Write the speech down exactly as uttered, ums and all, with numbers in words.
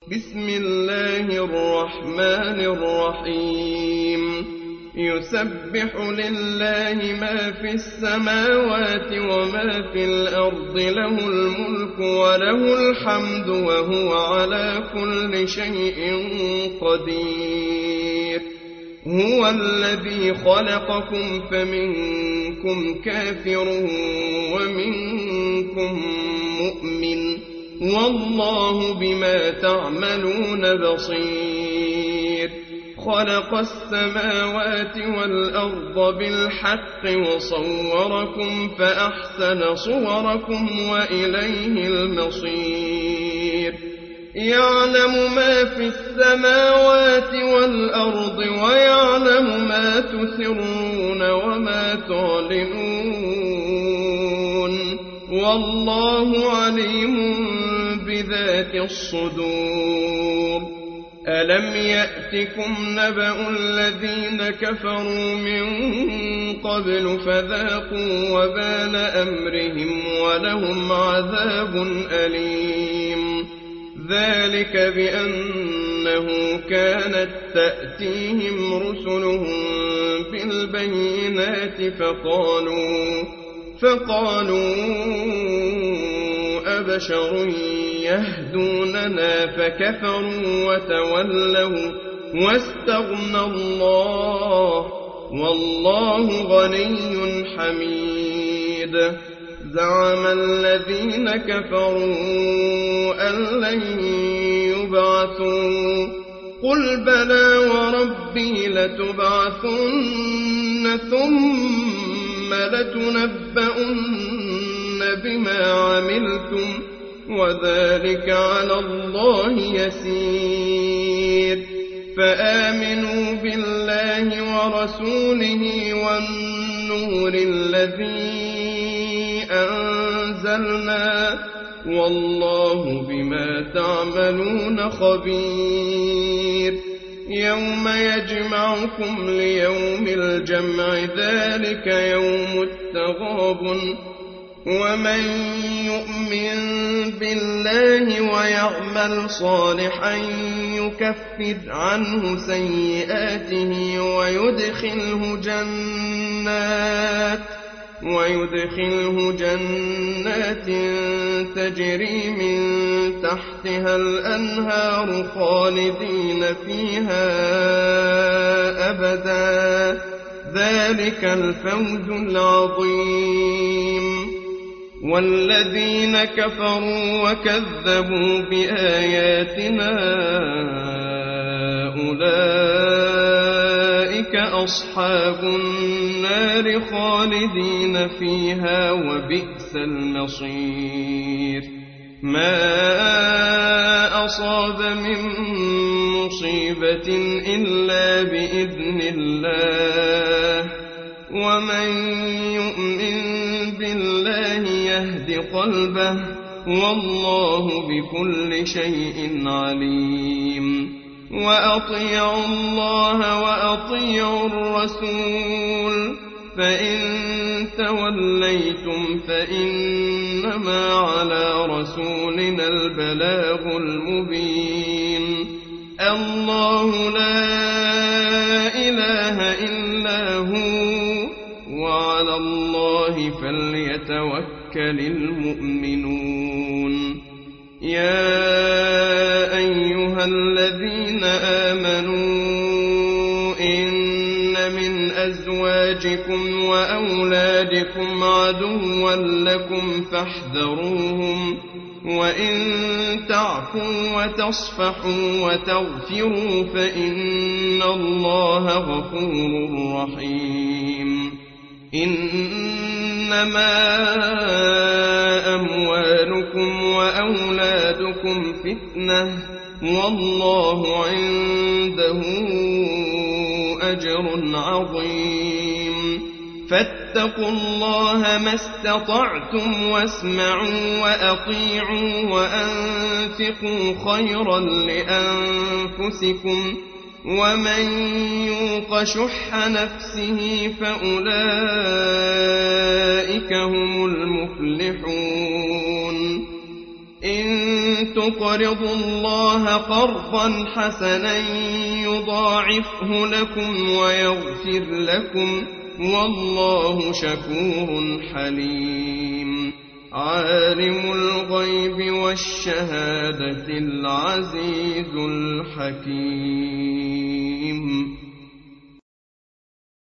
بسم الله الرحمن الرحيم يسبح لله ما في السماوات وما في الأرض له الملك وله الحمد وهو على كل شيء قدير هو الذي خلقكم فمنكم كافر ومنكم مؤمن والله بما تعملون بصير خلق السماوات والأرض بالحق وصوركم فأحسن صوركم وإليه المصير يعلم ما في السماوات والأرض ويعلم ما تسرون وما تعلنون والله عليم بذات الصدور ألم يأتكم نبأ الذين كفروا من قبل فذاقوا وبال أمرهم ولهم عذاب أليم ذلك بأنه كانت تأتيهم رسلهم بالبينات فقالوا فقالوا أبشر يهدوننا فكفروا وتولوا واستغنى الله والله غني حميد زعم الذين كفروا أن لن يبعثوا قل بلى وربي لتبعثن ثم لتنبؤن بما عملتم وذلك على الله يسير فآمنوا بالله ورسوله والنور الذي أنزلنا والله بما تعملون خبير يوم يجمعكم ليوم الجمع ذلك يوم التغابن ومن يؤمن بالله ويعمل صالحا يكفر عنه سيئاته ويدخله جنات ويدخله جنات تجري من تحتها الأنهار خالدين فيها أبدا ذلك الفوز العظيم والذين كفروا وكذبوا بآياتنا أولئك أصحاب النار خالدين فيها وبئس المصير ما أصاب من مصيبة إلا بإذن الله ومن يؤمن بالله يهد قلبه والله بكل شيء عليم وأطيعوا الله وأطيعوا الرسول فإن توليتم فإنما على رسولنا البلاغ المبين الله لا إله إلا هو وعلى الله فليتوكل المؤمنون يا أيها الذين آمنوا إن من أزواجكم وأولادكم عدوا لكم فاحذروهم وإن تعفوا وتصفحوا وتغفروا فإن الله غفور رحيم إنما أموالكم وأولادكم فتنة والله عنده أجر عظيم فاتقوا الله ما استطعتم واسمعوا وأطيعوا وأنفقوا خيرا لأنفسكم ومن يوق شح نفسه فأولئك هم المفلحون إن تقرضوا الله قرضا حسنا يضاعفه لكم ويغفر لكم والله شكور حليم. عالم الغيب والشهادة العزيز الحكيم.